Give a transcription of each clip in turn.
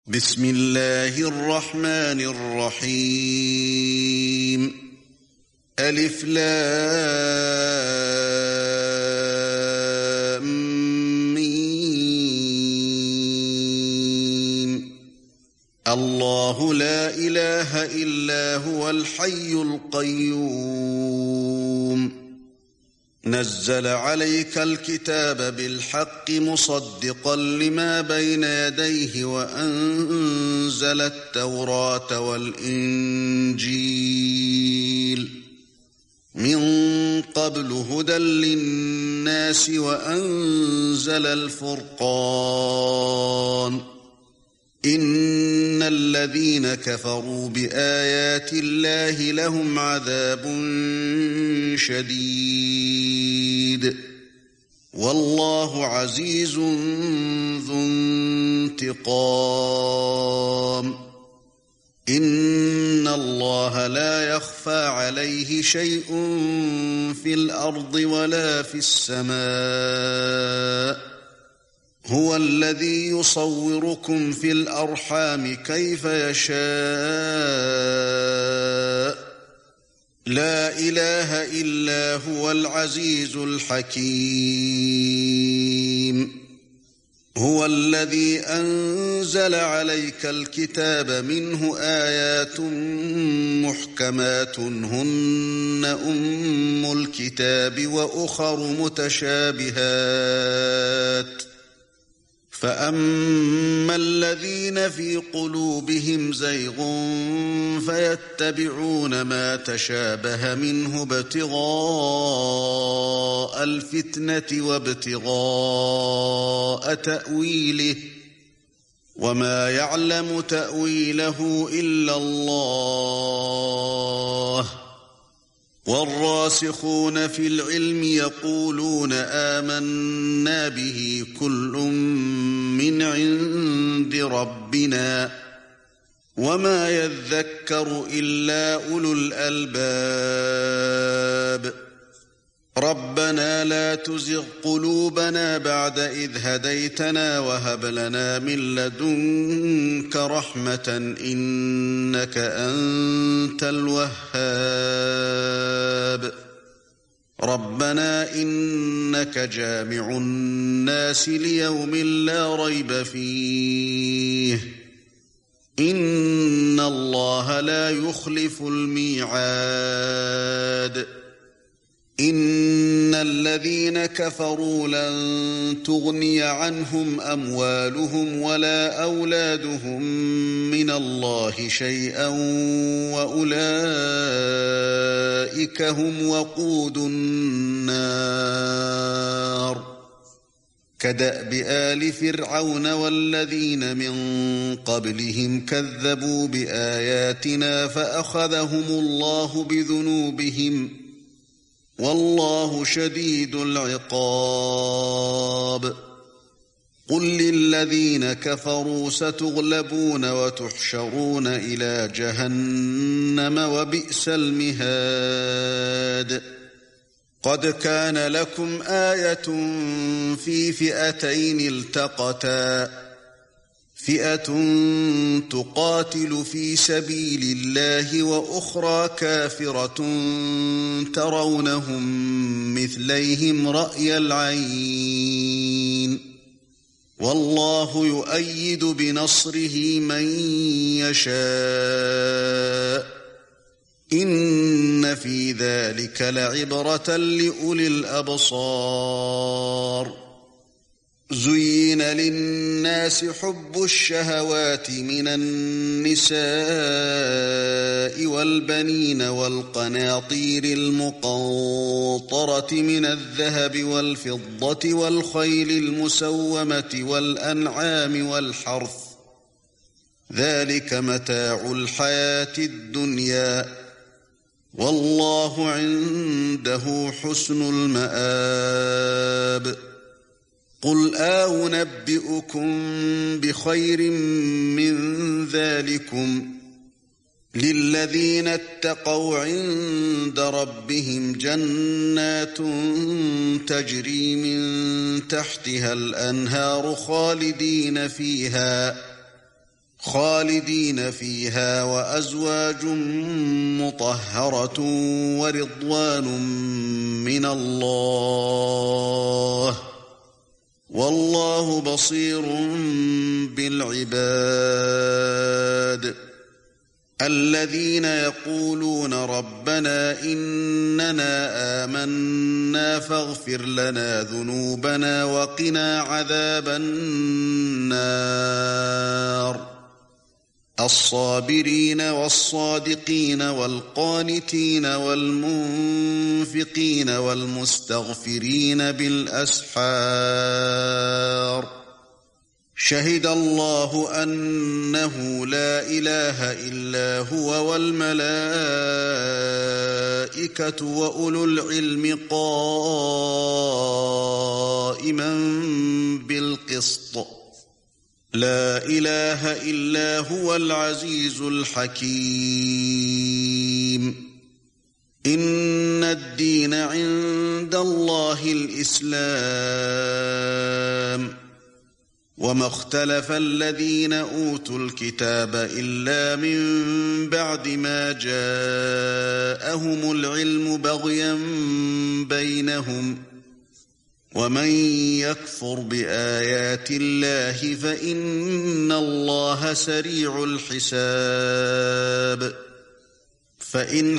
بسم الله الرحمن الرحيم ألف لام ميم الله لا إله إلا هو الحي القيوم نزل عليك الكتاب بالحق مصدقا لما بين يديه وأنزل التوراة والإنجيل من قبل هدى للناس وأنزل الفرقان إن الذين كفروا بآيات الله لهم عذاب شديد والله عزيز ذو انتقام إن الله لا يخفى عليه شيء في الأرض ولا في السماء هو الذي يصوركم في الأرحام كيف يشاء لا إله إلا هو العزيز الحكيم هو الذي أنزل عليك الكتاب منه آيات محكمات هن أم الكتاب وأخر متشابهات فأما الذين في قلوبهم زيغ فيتبعون ما تشابه منه ابتغاء الفتنة وابتغاء تأويله وما يعلم تأويله إلا الله والراسخون في العلم يقولون آمنا به كل من عند ربنا وما يذكر إلا أولو الألباب ربنا لا تزغ قلوبنا بعد إذ هديتنا وهب لنا من لدنك رحمة إنك أنت الوهاب ربنا إنك جامع الناس ليوم لا ريب فيه إن الله لا يخلف الميعاد إن الذين كفروا لن تغني عنهم أموالهم ولا أولادهم من الله شيئا وأولئك هم وقود النار كدأب آل فرعون والذين من قبلهم كذبوا بآياتنا فأخذهم الله بذنوبهم والله شديد العقاب قل للذين كفروا ستغلبون وتحشرون إلى جهنم وبئس المهاد قد كان لكم آية في فئتين التقتا فئة تقاتل في سبيل الله وأخرى كافرة ترونهم مثليهم رأي العين والله يؤيد بنصره من يشاء إن في ذلك لعبرة لأولي الأبصار زين للناس حب الشهوات من النساء والبنين والقناطير المقنطرة من الذهب والفضة والخيل المسومة والأنعام والحرث ذلك متاع الحياة الدنيا والله عنده حسن المآب قل أنبئكم بخير من ذلكم للذين اتقوا عند ربهم جنات تجري من تحتها الأنهار خالدين فيها خالدين فيها وأزواج مطهرة ورضوان من الله والله بصير بالعباد الذين يقولون ربنا إننا آمنا فاغفر لنا ذنوبنا وقنا عذاب النار الصابرين والصادقين والقانتين والمنفقين والمستغفرين بالأسحار شهد الله أنه لا إله إلا هو والملائكة وأولو العلم قائما بالقسط لا إله إلا هو العزيز الحكيم إن الدين عند الله الإسلام وما اختلف الذين أوتوا الكتاب إلا من بعد ما جاءهم العلم بغيا بينهم ومن يكفر بآيات الله فإن الله سريع الحساب فإن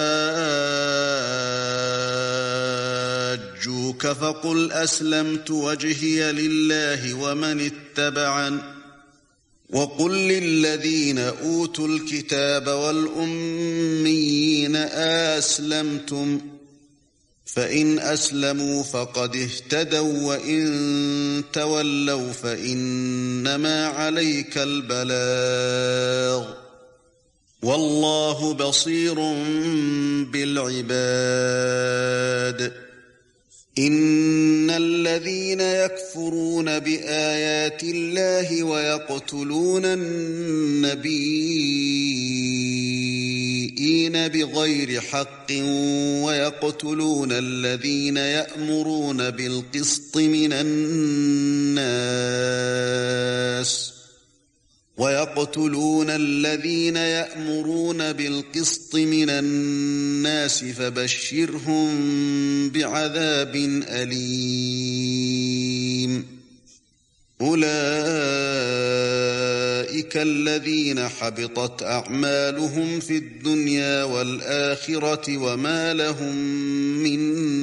حاجوك فقل أسلمت وجهي لله ومن اتبعن وقل للذين أوتوا الكتاب والأميين أسلمتم فإن أسلموا فقد اهتدوا وإن تولوا فإنما عليك البلاغ والله بصير بالعباد إن الذين يكفرون بآيات الله ويقتلون النبيين بغير حق ويقتلون الذين يأمرون بالقسط من الناس فبشرهم بعذاب أليم أولئك الذين حبطت أعمالهم في الدنيا والآخرة وما لهم من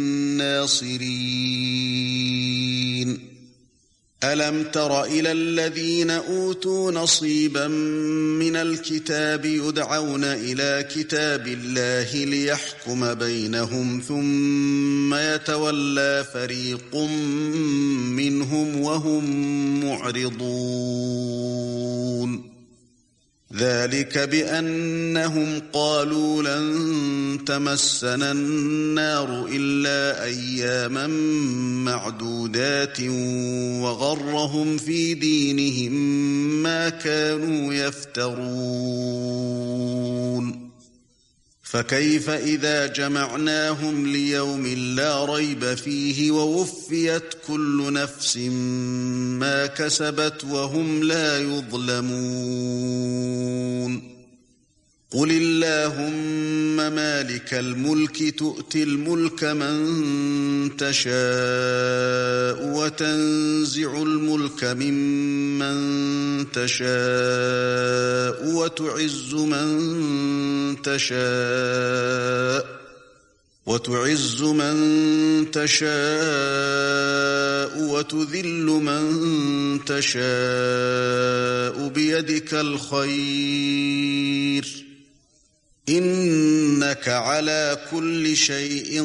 ناصرين ألم تر إلى الذين أوتوا نصيبا من الكتاب يدعون إلى كتاب الله ليحكم بينهم ثم يتولى فريق منهم وهم معرضون ذلك بأنهم قالوا لن تمسنا النار إلا أياما معدودات وغرهم في دينهم ما كانوا يفترون فكيف إذا جمعناهم ليوم لا ريب فيه ووفيت كل نفس ما كسبت وهم لا يظلمون قل اللهم مالك الملك تؤتي الملك من تشاء وتنزع الملك ممن تشاء وتعز من تشاء وتذل من تشاء بيدك الخير إنك على كل شيء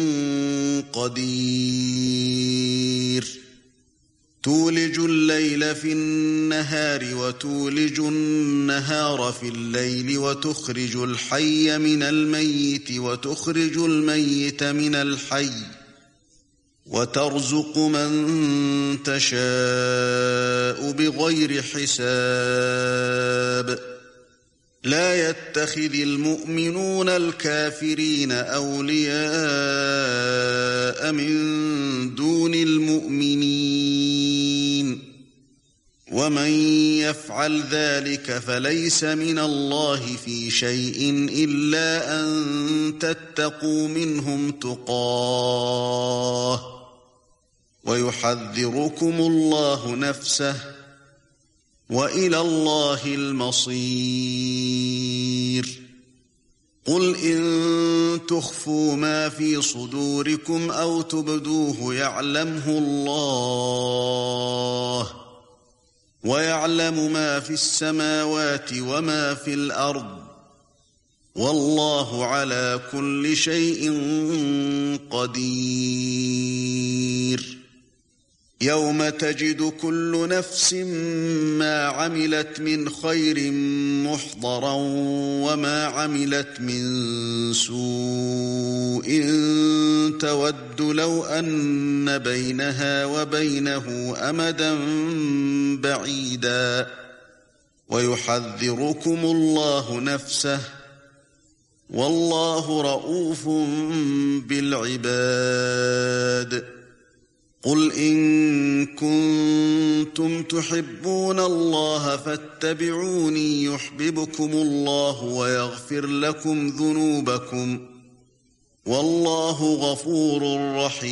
قدير تولج الليل في النهار وتولج النهار في الليل وتخرج الحي من الميت وتخرج الميت من الحي وترزق من تشاء بغير حساب لا يتخذ المؤمنون الكافرين أولياء من دون المؤمنين ومن يفعل ذلك فليس من الله في شيء إلا أن تتقوا منهم تقاه ويحذركم الله نفسه وإلى الله المصير قل إن تخفوا ما في صدوركم أو تبدوه يعلمه الله ويعلم ما في السماوات وما في الأرض والله على كل شيء قدير يوم تجد كل نفس ما عملت من خير محضرا وما عملت من سوء تود لو أن بينها وبينه أمدا بعيدا ويحذركم الله نفسه والله رؤوف بالعباد قل إن كنتم تحبون الله فاتبعوني يحببكم الله ويغفر لكم ذنوبكم والله غفور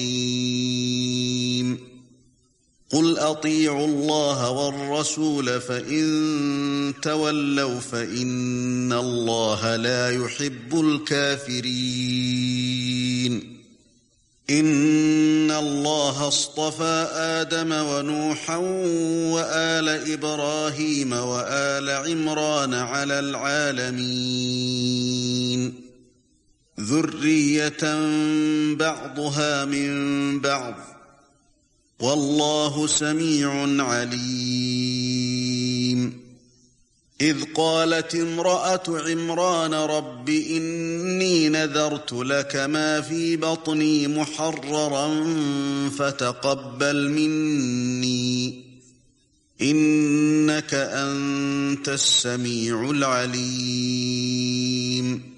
رحيم قل أطيعوا الله والرسول فإن تولوا فإن الله لا يحب الكافرين إن الله اصطفى آدم ونوحا وآل إبراهيم وآل عمران على العالمين ذرية بعضها من بعض والله سميع عليم إذ قالت امرأة عمران رب إني نذرت لك ما في بطني محررا فتقبل مني إنك أنت السميع العليم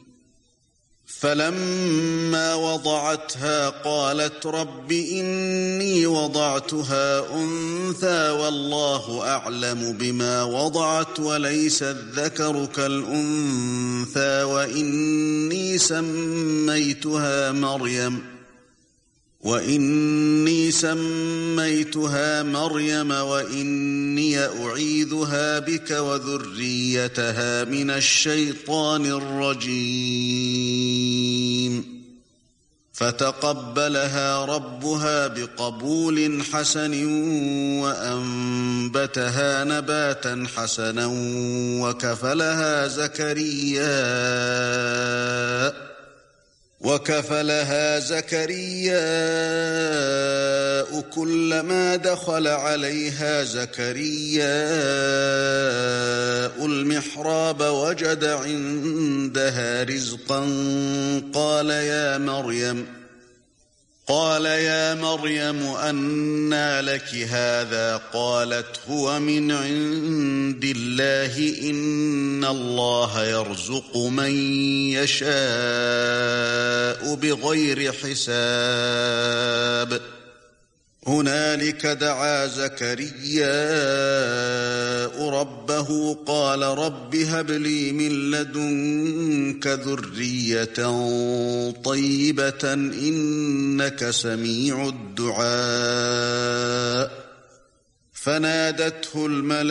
فلما وضعتها قالت رب إني وضعتها أنثى والله أعلم بما وضعت وليس الذكر كالأنثى وإني سميتها مريم وإني أعيذها بك وذريتها من الشيطان الرجيم فتقبلها ربها بقبول حسن وأنبتها نباتا حسنا وكفلها زكرياء كلما دخل عليها زكرياء المحراب وجد عندها رزقا قال يا مريم أنى لك هذا قالت هو من عند الله إن الله يرزق من يشاء بغير حساب هنالك دعا زكرياء ربه قال رب هب لي من لدنك ذرية طيبة إنك سميع الدعاء فنادته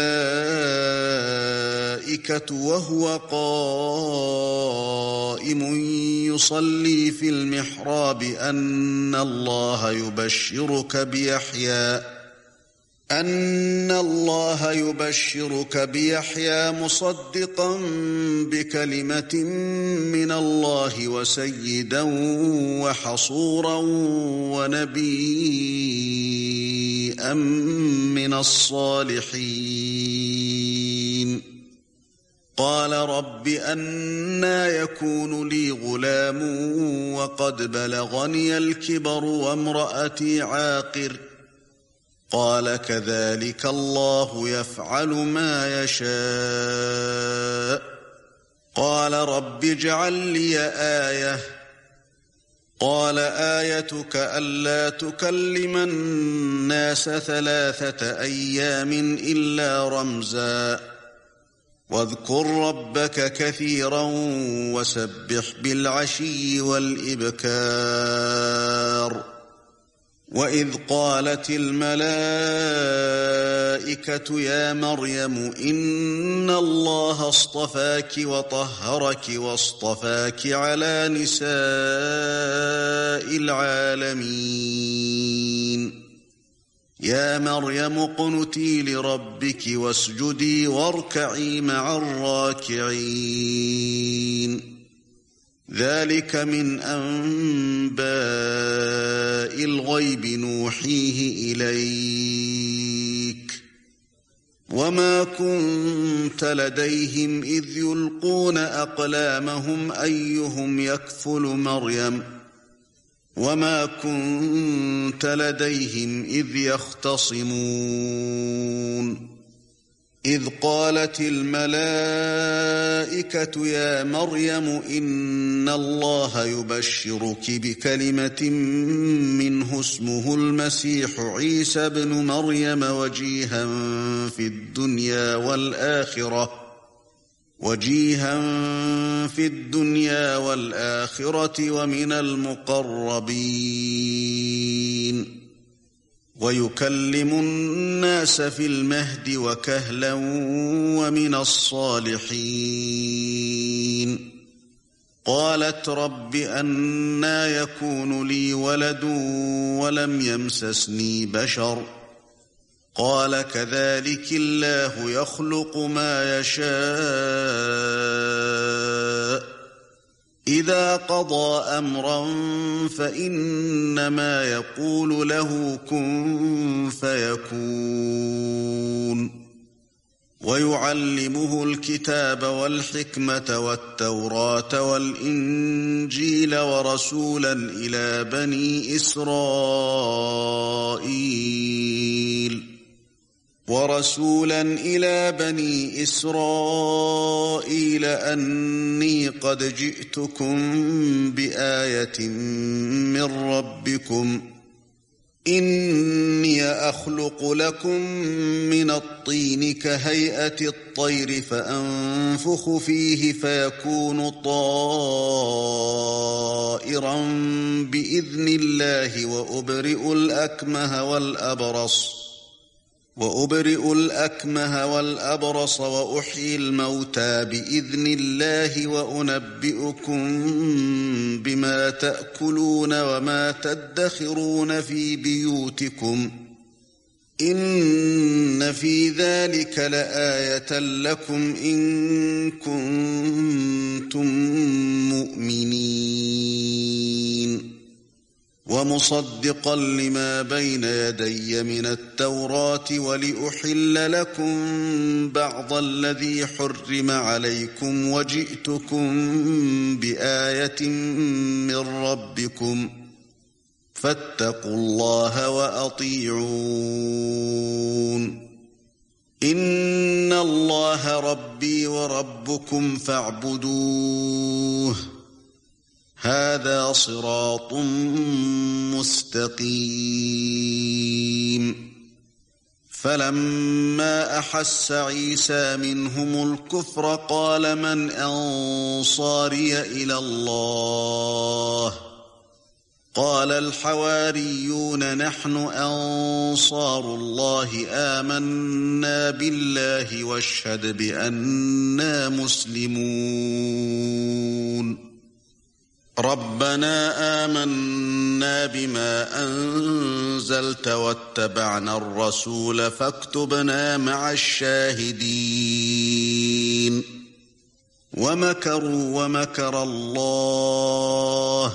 الملائكة وهو قائم يصلي في المحراب أن الله يبشرك بيحيى مصدقا بكلمة من الله وسيدا وحصورا ونبيا من الصالحين قال رب أنى يكون لي غلام وقد بلغني الكبر وامرأتي عاقر قال كذلك الله يفعل ما يشاء قال رب اجعل لي آية قال آيتك ألا تكلم الناس 3 أيام إلا رمزا واذكر ربك كثيرا وسبح بالعشي والإبكار وإذ قالت الملائكة يا مريم إن الله اصطفاك وطهرك واصطفاك على نساء العالمين يا مريم اقنتي لربك واسجدي واركعي مع الراكعين ذلك من أنباء الغيب نوحيه إليك وما كنت لديهم إذ يلقون أقلامهم أيهم يكفل مريم وما كنت لديهم إذ يختصمون إذ قالت الملائكة يا مريم إن الله يبشرك بكلمة منه اسمه المسيح عيسى ابن مريم وجيها في الدنيا والآخرة ومن المقربين ويكلم الناس في المهد وكهلا ومن الصالحين قالت رب أنى يكون لي ولد ولم يمسسني بشر قال كذلك الله يخلق ما يشاء إذا قضى أمرا فإنما يقول له كن فيكون ويعلمه الكتاب والحكمة والتوراة والإنجيل ورسولا إلى بني إسرائيل أني قد جئتكم بآية من ربكم إني أخلق لكم من الطين كهيئة الطير فأنفخ فيه فيكون طائرا بإذن الله وأبرئ الأكمه والأبرص وأحيي الموتى بإذن الله وأنبئكم بما تأكلون وما تدخرون في بيوتكم إن في ذلك لآية لكم إن كنتم مؤمنين ومصدقا لما بين يدي من التوراة ولأحل لكم بعض الذي حرم عليكم وجئتكم بآية من ربكم فاتقوا الله وأطيعون إن الله ربي وربكم فاعبدوه هذا صراط مستقيم فلما أحس عيسى منهم الكفر قال من أنصاري إلى الله قال الحواريون نحن أنصار الله آمنا بالله واشهد بأننا مسلمون ربنا آمنا بما أنزلت واتبعنا الرسول فاكتبنا مع الشاهدين ومكروا ومكر الله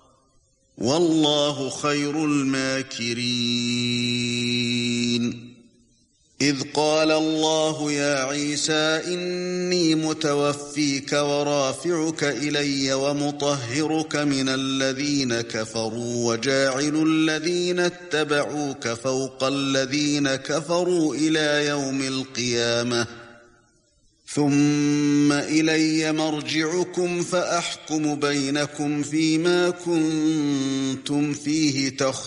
والله خير الماكرين إذ قال الله يا عيسى إني متوفيك ورافعك إلي ومطهرك من الذين كفروا وجاعل الذين اتبعوك فوق الذين كفروا إلى يوم القيامة ثم ثم إلي مرجعكم فأحكم بينكم فيما كنتم فيه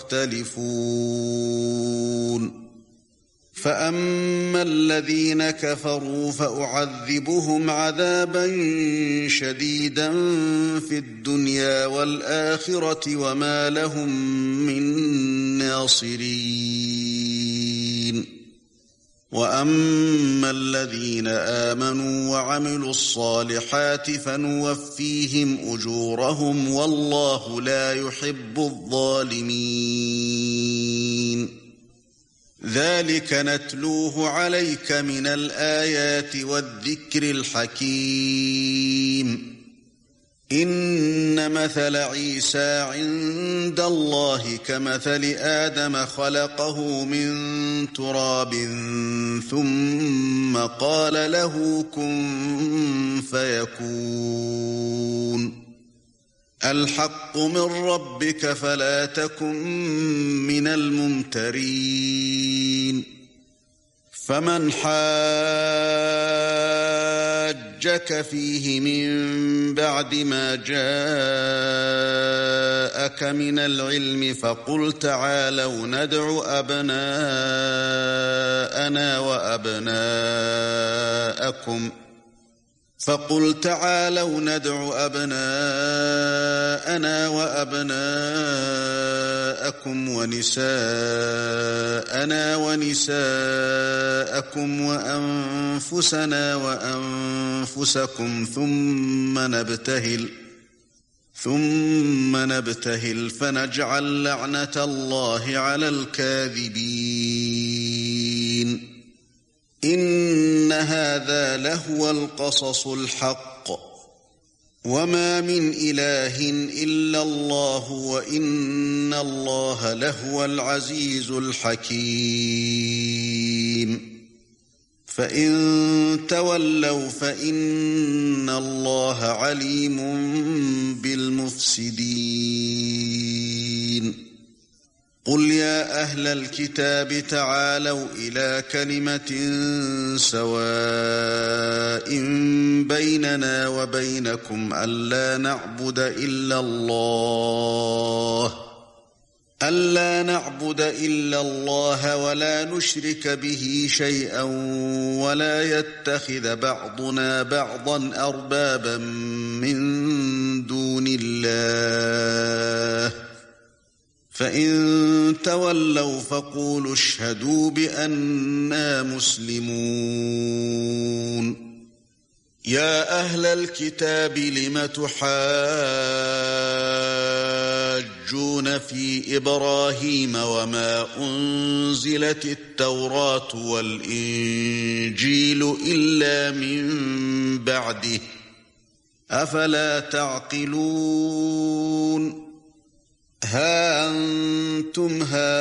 تختلفون فأما الذين كفروا فأعذبهم عذابا شديدا في الدنيا والآخرة وما لهم من ناصرين وأما الذين آمنوا وعملوا الصالحات فنوفيهم أجورهم والله لا يحب الظالمين ذلك نتلوه عليك من الآيات والذكر الحكيم إن مثل عيسى عند الله كمثل آدم خلقه من تراب ثم قال له كن فيكون الحق من ربك فلا تكن من الممترين فمن حاجك فيه من بعد ما جاءك من العلم فقل تعالوا ندع أبناءنا وأبناءكم ونساءنا ونساءكم وأنفسنا وأنفسكم ثم نبتهل فنجعل لعنة الله على الكاذبين إن هذا لهو القصص الحق وما من إله إلا الله وإن الله لهو العزيز الحكيم فإن تولوا فإن الله عليم بالمفسدين قل يا أهل الكتاب تعالوا إلى كلمة سواء بيننا وبينكم ألا نعبد إلا الله ولا نشرك به شيئا ولا يتخذ بعضنا بعضا أربابا من دون الله فإن تولوا فقولوا اشهدوا بأننا مسلمون يا أهل الكتاب لم تحاجون في إبراهيم وما أنزلت التوراة والإنجيل إلا من بعده أفلا تعقلون ها أنتم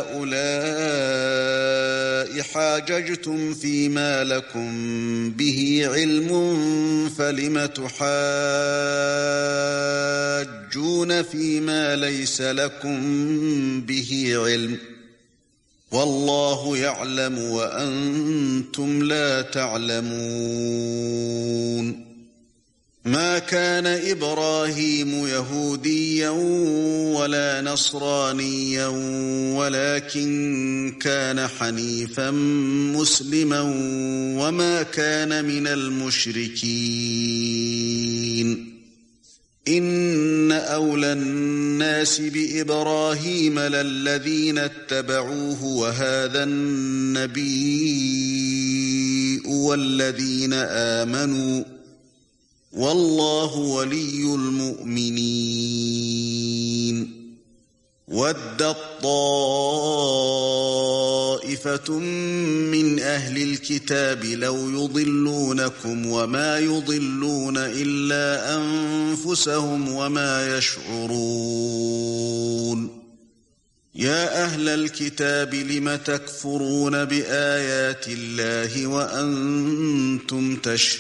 هؤلاء حاججتم فيما لكم به علم فلم تحاجون فيما ليس لكم به علم والله يعلم وأنتم لا تعلمون ما كان إبراهيم يهوديا ولا نصرانيا ولكن كان حنيفا مسلما وما كان من المشركين إن أولى الناس بإبراهيم للذين اتبعوه وهذا النبي والذين آمنوا والله ولي المؤمنين ودت طائفة من أهل الكتاب لو يضلونكم وما يضلون إلا أنفسهم وما يشعرون يا أهل الكتاب لم تكفرون بآيات الله وأنتم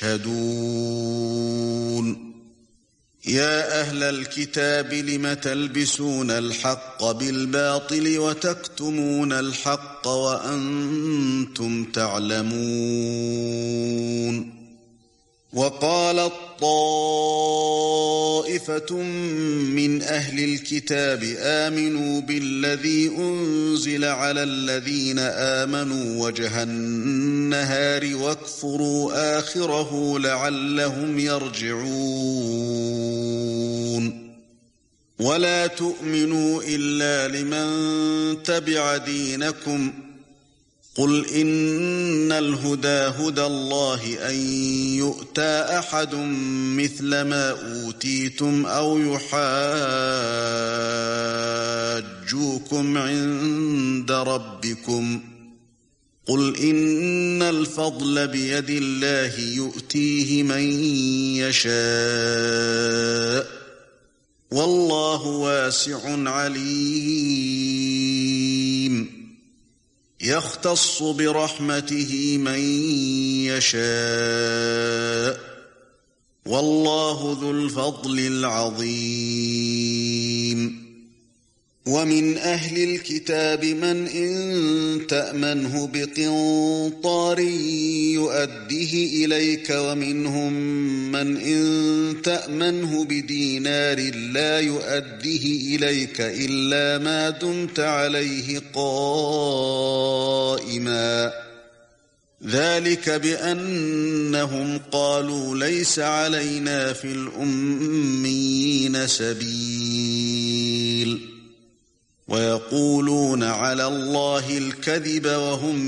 تشهدون يا أهل الكتاب لم تلبسون الحق بالباطل وتكتمون الحق وأنتم تعلمون وقالت طائفة من أهل الكتاب آمنوا بالذي أنزل على الذين آمنوا وجه النهار واكفروا آخره لعلهم يرجعون ولا تؤمنوا إلا لمن تبع دينكم قل إن الهدى هدى الله أن يؤتى أحد مثل ما أوتيتم أو يحاجوكم عند ربكم قل إن الفضل بيد الله يؤتيه من يشاء والله واسع عليم يختص برحمته من يشاء والله ذو الفضل العظيم ومن أهل الكتاب من إن تأمنه بقنطار يؤديه إليك ومنهم من إن تأمنه بدينار لا يؤديه إليك إلا ما دمت عليه قائما ذلك بأنهم قالوا ليس علينا في الأميين سبيل ويقولون على الله الكذب وهم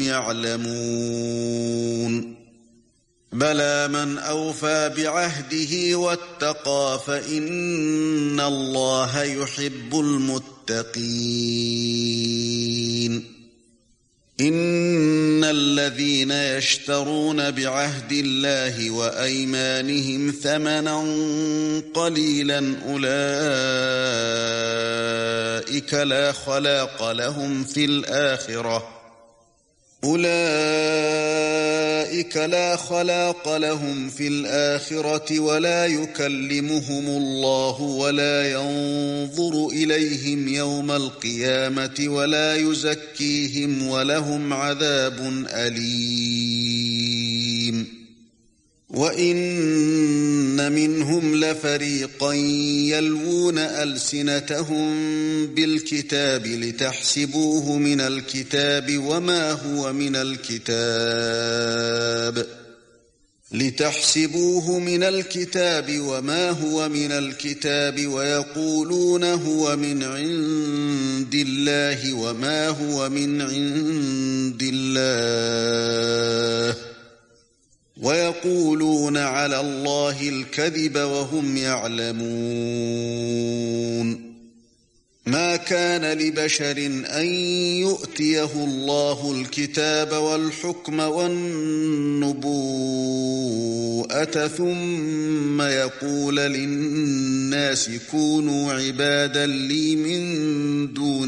يعلمون بلى من أوفى بعهده واتقى فإن الله يحب المتقين إن الذين يشترون بعهد الله وأيمانهم ثمنا قليلا أولئك لا خلاق لهم في الآخرة ولا يكلمهم الله ولا ينظر إليهم يوم القيامة ولا يزكيهم ولهم عذاب أليم وإن منهم لفريقا يلوون ألسنتهم بالكتاب لتحسبوه من الكتاب وما هو من الكتاب ويقولون هو من عند الله وما هو من عند الله ويقولون على الله الكذب وهم يعلمون ما كان لبشر أن يؤتيه الله الكتاب والحكم والنبوءة ثم يقول للناس كونوا عبادا لي من دون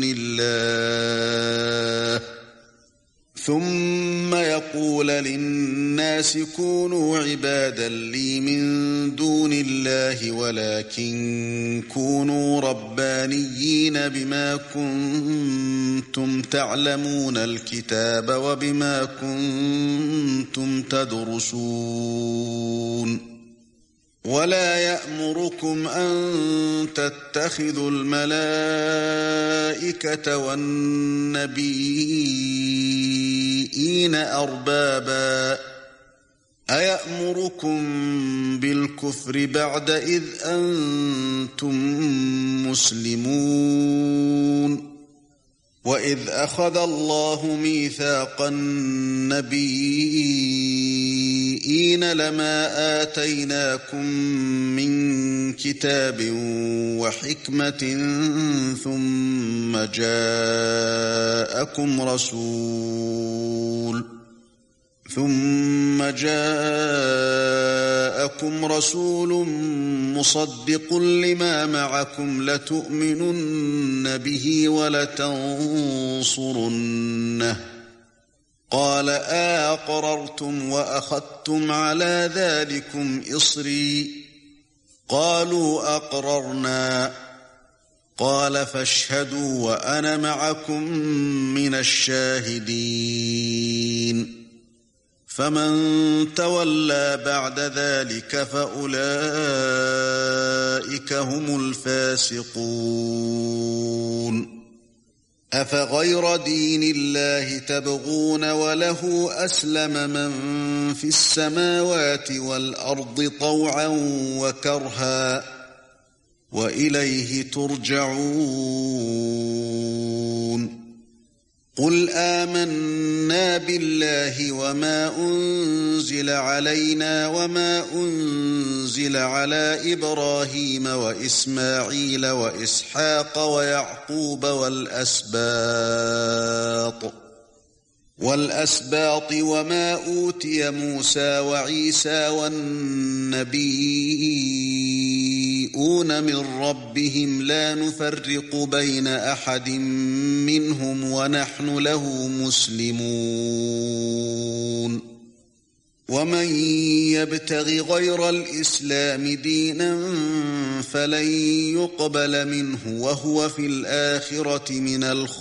الله ولكن كونوا ربانيين بما كنتم تعلمون الكتاب وبما كنتم تدرسون ولا يأمركم أن تتخذوا الملائكة والنبيين أربابا أيأمركم بالكفر بعد إذ أنتم مسلمون وإذ أخذ الله ميثاق النبيين لما آتيناكم من كتاب وحكمة ثم جاءكم رسول مصدق لما معكم لتؤمنن به ولتنصرنه قال أأقررتم وأخذتم على ذلكم إصري قالوا أقررنا قال فاشهدوا وأنا معكم من الشاهدين فمن تولى بعد ذلك فأولئك هم الفاسقون أفغير دين الله تبغون وله أسلم من في السماوات والأرض طوعا وكرها وإليه ترجعون قل آمنا بالله وما أنزل علينا وما أنزل على إبراهيم وإسماعيل وإسحاق ويعقوب والأسباط وما أوتي موسى وعيسى والنبيون من ربهم لا نفرق بين أحد منهم ونحن له مسلمون ومن يبتغ غير الإسلام دينا فلن يقبل منه وهو في الآخرة من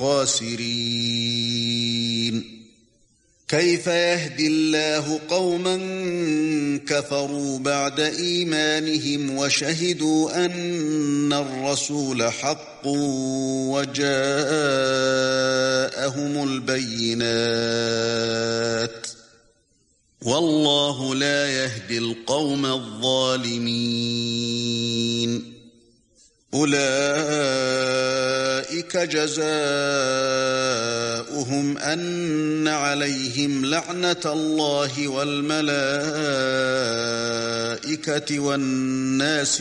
الخاسرين كيف يهدي الله قوما كفروا بعد إيمانهم وشهدوا أن الرسول حق وجاءهم البينات والله لا يهدي القوم الظالمين أولئك جزاؤهم أن عليهم لعنة الله والملائكة والناس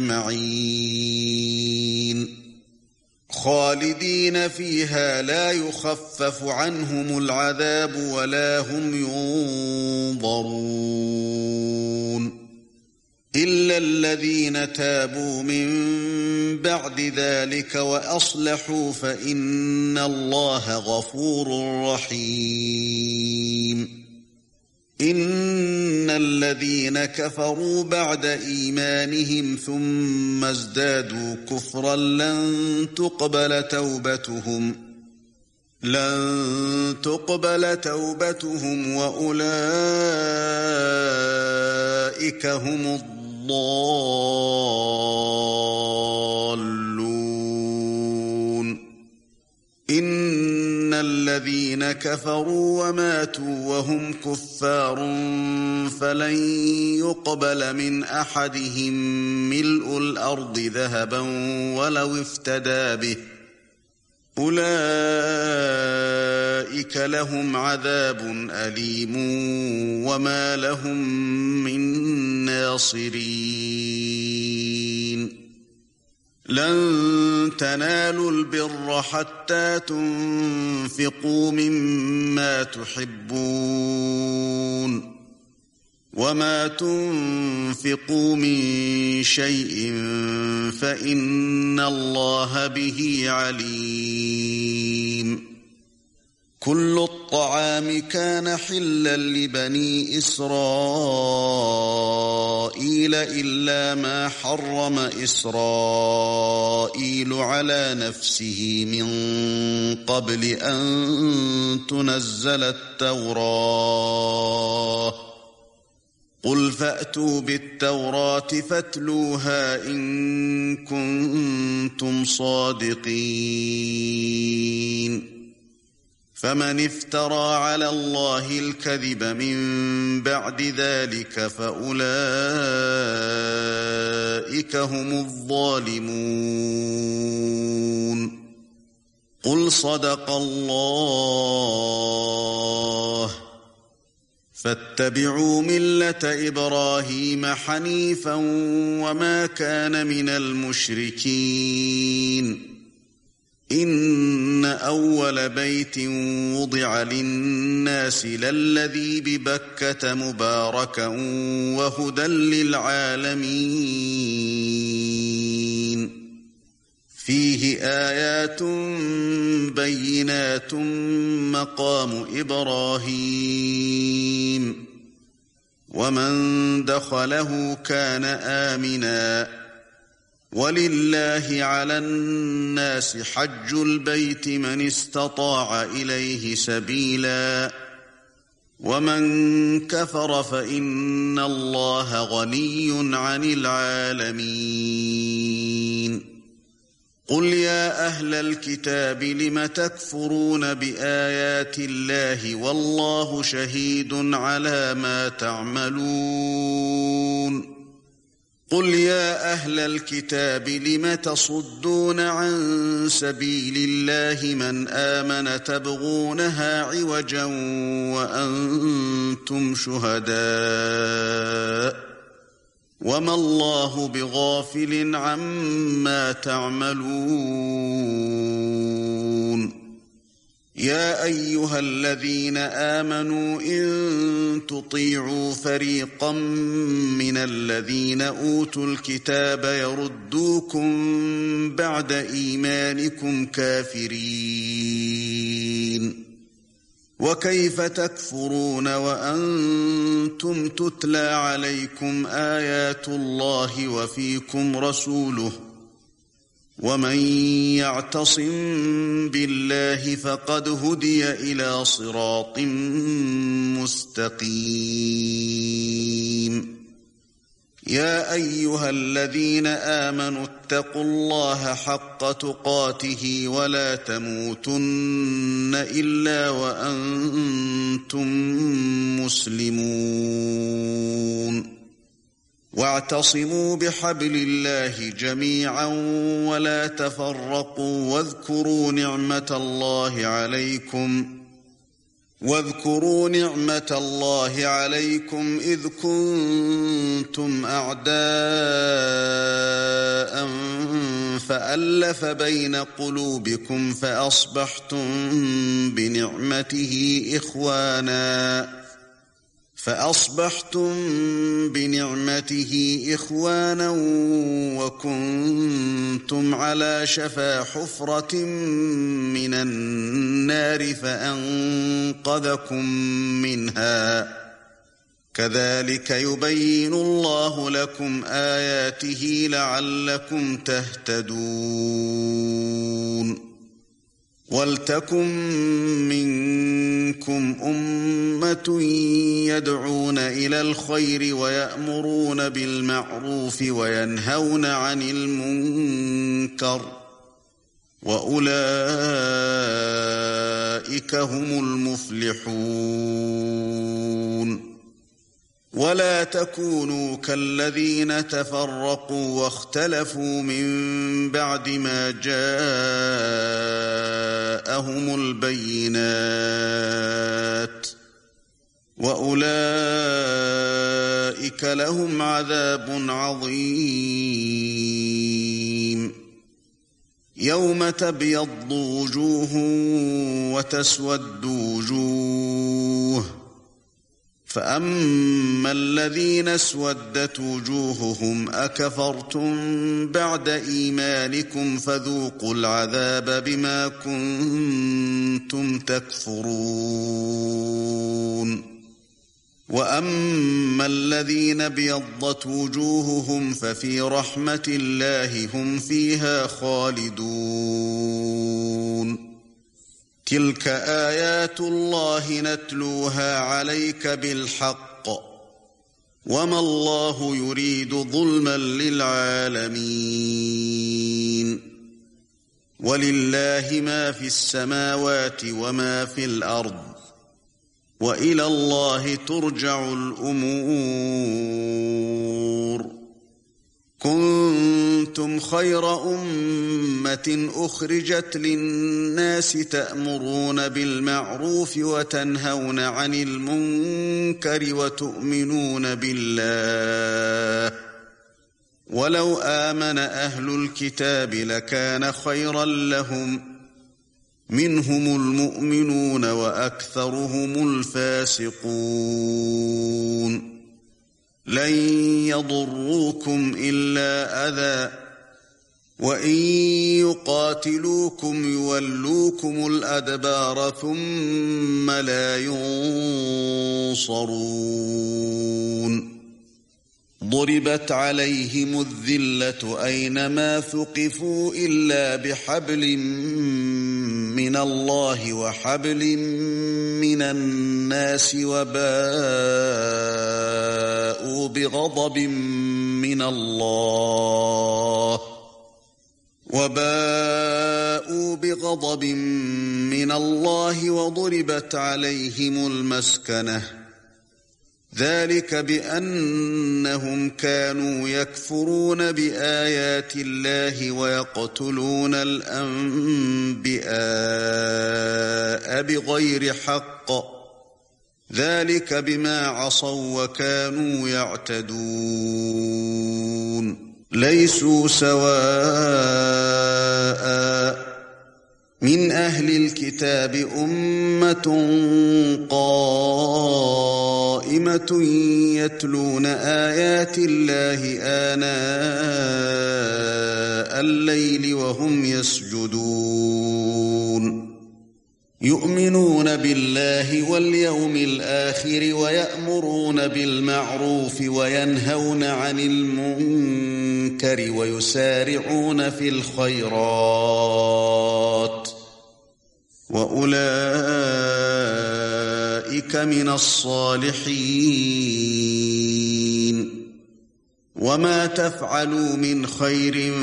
أجمعين خالدين فيها لا يخفف عنهم العذاب ولا هم ينظرون إلا الذين تابوا من بعد ذلك وأصلحوا فإن الله غفور رحيم إن الذين كفروا بعد إيمانهم ثم ازدادوا كفرا لن تقبل توبتهم وأولئك هم الضالون إن الذين كفروا وماتوا وهم كفار فلن يقبل من أحدهم ملء الأرض ذهبا ولو افتدى به أولئك لهم عذاب أليم وما لهم من ناصرين لن تنالوا البر حتى تنفقوا مما تحبون وما تنفقوا من شيء فإن الله به عليم كل الطعام كان حلا لبني إسرائيل إلا ما حرم إسرائيل على نفسه من قبل أن تنزل التوراة قل فأتوا بالتوراة فاتلوها إن كنتم صادقين فمن افترى على الله الكذب من بعد ذلك فأولئك هم الظالمون قل صدق الله فاتبعوا ملة إبراهيم حنيفا وما كان من المشركين إن أول بيت وضع للناس للذي ببكة مباركا وهدى للعالمين فيه آيات بينات مقام إبراهيم ومن دخله كان آمنا ولله على الناس حج البيت من استطاع إليه سبيلا ومن كفر فإن الله غني عن العالمين قل يا أهل الكتاب لم تكفرون بآيات الله والله شهيد على ما تعملون قل يا أهل الكتاب لم تصدون عن سبيل الله من آمن تبغونها عوجا وأنتم شهداء وما الله بغافل عما تعملون يا أيها الذين آمنوا إن تطيعوا فريقا من الذين أوتوا الكتاب يردوكم بعد إيمانكم كافرين وكيف تكفرون وأنتم تتلى عليكم آيات الله وفيكم رسوله ومن يعتصم بالله فقد هدي إلى صراط مستقيم يا أيها الذين آمنوا اتقوا الله حق تقاته ولا تموتن إلا وأنتم مسلمون واعتصموا بحبل الله جميعا ولا تفرقوا واذكروا نعمة الله عليكم إذ كنتم أعداء فألف بين قلوبكم فأصبحتم بنعمته إخوانا وكنتم على شفا حفرة من النار فأنقذكم منها كذلك يبين الله لكم آياته لعلكم تهتدون وَلْتَكُن مِّنكُمْ أُمَّةٌ يَدْعُونَ إِلَى الْخَيْرِ وَيَأْمُرُونَ بِالْمَعْرُوفِ وَيَنْهَوْنَ عَنِ الْمُنكَرِ وَأُولَئِكَ هُمُ الْمُفْلِحُونَ وَلَا تَكُونُوا كَالَّذِينَ تَفَرَّقُوا وَاخْتَلَفُوا مِن بَعْدِ مَا جَاءَهُمُ الْبَيِّنَاتُ وَأُولَئِكَ لَهُمْ عَذَابٌ عَظِيمٌ يَوْمَ تَبْيَضُّ وُجُوهٌ وَتَسْوَدُّ وُجُوهٌ فَأَمَّا الَّذِينَ اسْوَدَّتْ وُجُوهُهُمْ أَكَفَرْتُمْ بَعْدَ إِيمَانِكُمْ فَذُوقُوا الْعَذَابَ بِمَا كُنتُمْ تَكْفُرُونَ وَأَمَّا الَّذِينَ ابْيَضَّتْ وُجُوهُهُمْ فَفِي رَحْمَةِ اللَّهِ هُمْ فِيهَا خَالِدُونَ تِلْكَ آيَاتُ اللَّهِ نَتْلُوهَا عَلَيْكَ بِالْحَقِّ وَمَا اللَّهُ يُرِيدُ ظُلْمًا لِلْعَالَمِينَ وَلِلَّهِ مَا فِي السَّمَاوَاتِ وَمَا فِي الْأَرْضِ وَإِلَى اللَّهِ تُرْجَعُ الْأُمُورُ كُنتُمْ خَيْرَ أُمَّةٍ أُخْرِجَتْ لِلنَّاسِ تَأْمُرُونَ بِالْمَعْرُوفِ وَتَنْهَوْنَ عَنِ الْمُنكَرِ وَتُؤْمِنُونَ بِاللَّهِ وَلَوْ آمَنَ أَهْلُ الْكِتَابِ لَكَانَ خَيْرًا لَّهُمْ مِنْهُمُ الْمُؤْمِنُونَ وَأَكْثَرُهُمُ الْفَاسِقُونَ لَن يَضُرُّوكُمْ إِلَّا أَذًى وَإِن يُقَاتِلُوكُمْ يُوَلُّوكُمُ الْأَدْبَارَ ثُمَّ لَا يُنصَرُونَ ضُرِبَتْ عَلَيْهِمُ الذِّلَّةُ أَيْنَمَا ثُقِفُوا إِلَّا بِحَبْلٍ من الله وحبل من الناس وباءوا بغضب من الله وضربت عليهم المسكنة ذلك بأنهم كانوا يكفرون بآيات الله ويقتلون الأنبياء بغير حق ذلك بما عصوا وكانوا يعتدون ليسوا سواء من أهل الكتاب أمة قائمة يتلون آيات الله آناء الليل وهم يسجدون يؤمنون بالله واليوم الآخر ويأمرون بالمعروف وينهون عن المنكر ويسارعون في الخيرات وأولئك من الصالحين وما تفعلوا من خير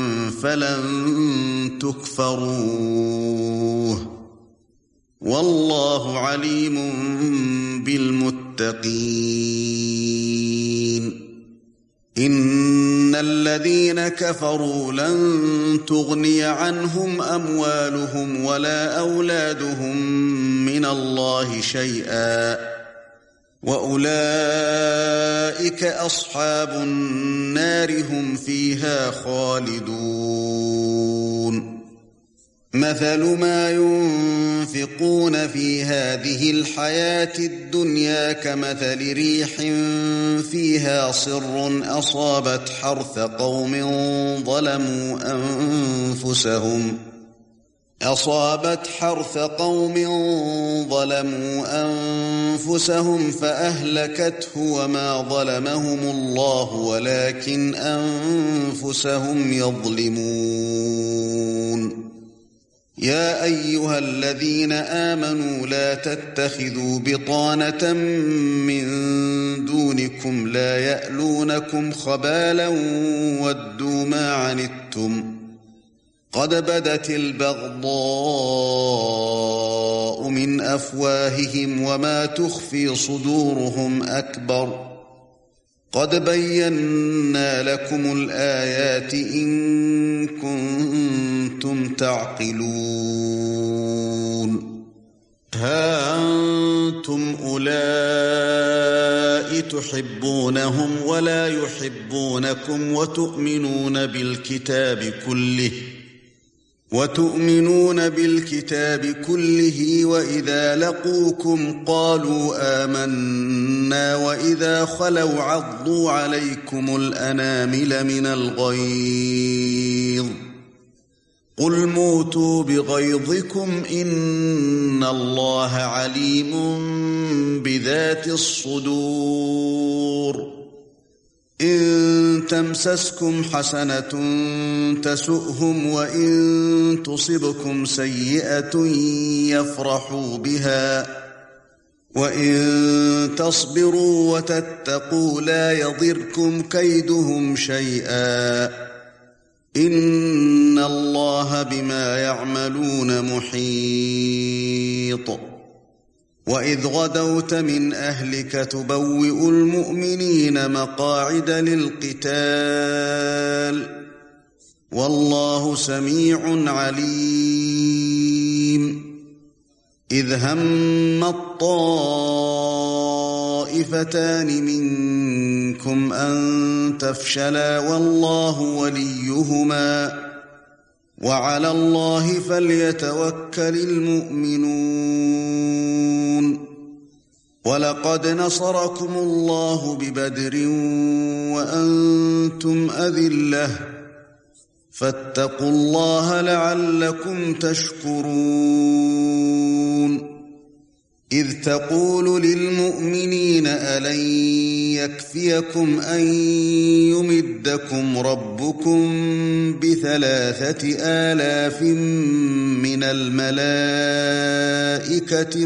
فلن تكفروه والله عليم بالمتقين إن الذين كفروا لن تغني عنهم أموالهم ولا أولادهم من الله شيئا وأولئك أصحاب النار هم فيها خالدون مثل ما ينفقون في هذه الحياة الدنيا كمثل ريح فيها صر أصابت حرث قوم ظلموا أنفسهم فأهلكته وما ظلمهم الله ولكن أنفسهم يظلمون يا أيها الذين آمنوا لا تتخذوا بطانة من دونكم لا يألونكم خبالا ودوا ما عنتم قد بدت البغضاء من أفواههم وما تخفي صدورهم أكبر قد بينا لكم الآيات إن كنتم تعقلون ها أنتم أولئك تحبونهم ولا يحبونكم وتؤمنون بالكتاب كله وإذا لقوكم قالوا آمنا وإذا خلوا عضوا عليكم الأنامل من الغيظ قل موتوا بغيظكم إن الله عليم بذات الصدور إن تمسسكم حسنة تسؤهم وإن تصبكم سيئة يفرحوا بها وإن تصبروا وتتقوا لا يضركم كيدهم شيئا إن الله بما يعملون محيط وإذ غدوت من أهلك تبوئ المؤمنين مقاعد للقتال والله سميع عليم إذ هم الطائفتان منكم أن تفشلا والله وليهما وعلى الله فليتوكل المؤمنون ولقد نصركم الله ببدر وأنتم أذلة فاتقوا الله لعلكم تشكرون إذ تقول للمؤمنين ألن يكفيكم أن يمدكم ربكم ب3,000 من الملائكة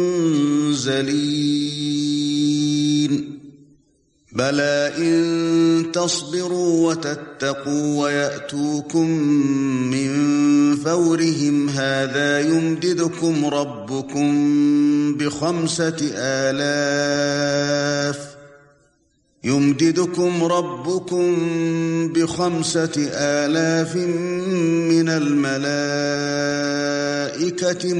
منزلين بلى إن تصبروا وتتقوا ويأتوكم من فورهم هذا يمددكم ربكم ب5,000 من الملائكة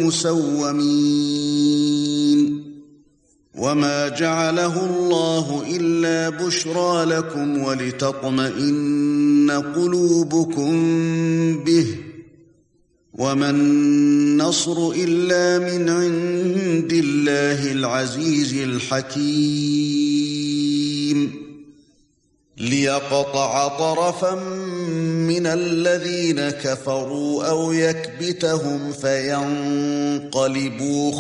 مسومين وما جعله الله إلا بشرى لكم ولتطمئن قلوبكم به وما النصر إلا من عند الله العزيز الحكيم ليقطع طرفا من الذين كفروا أو يكبتهم فينقلبوا